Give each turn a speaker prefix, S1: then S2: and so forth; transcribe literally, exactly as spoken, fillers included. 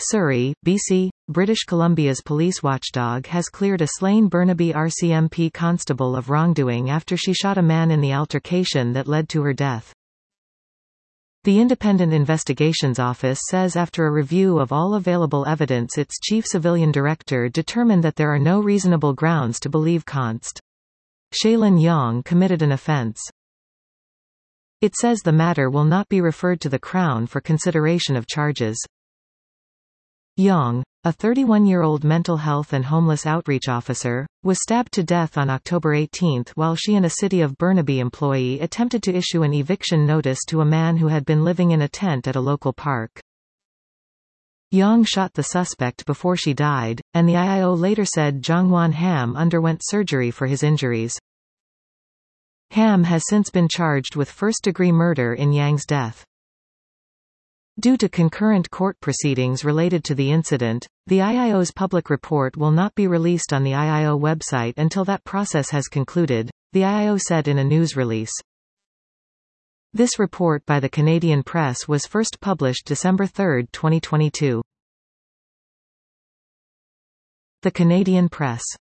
S1: Surrey, B C, British Columbia's police watchdog has cleared a slain Burnaby R C M P constable of wrongdoing after she shot a man in the altercation that led to her death. The Independent Investigations Office says after a review of all available evidence its chief civilian director determined that there are no reasonable grounds to believe Const. Shailin Yong committed an offence. It says the matter will not be referred to the Crown for consideration of charges. Yong, a thirty-one-year-old mental health and homeless outreach officer, was stabbed to death on October eighteenth while she and a City of Burnaby employee attempted to issue an eviction notice to a man who had been living in a tent at a local park. Yong shot the suspect before she died, and the I I O later said Jongwon Ham underwent surgery for his injuries. Ham has since been charged with first-degree murder in Yang's death. Due to concurrent court proceedings related to the incident, the I I O's public report will not be released on the I I O website until that process has concluded, the I I O said in a news release. This report by the Canadian Press was first published December third, twenty twenty-two. The Canadian Press.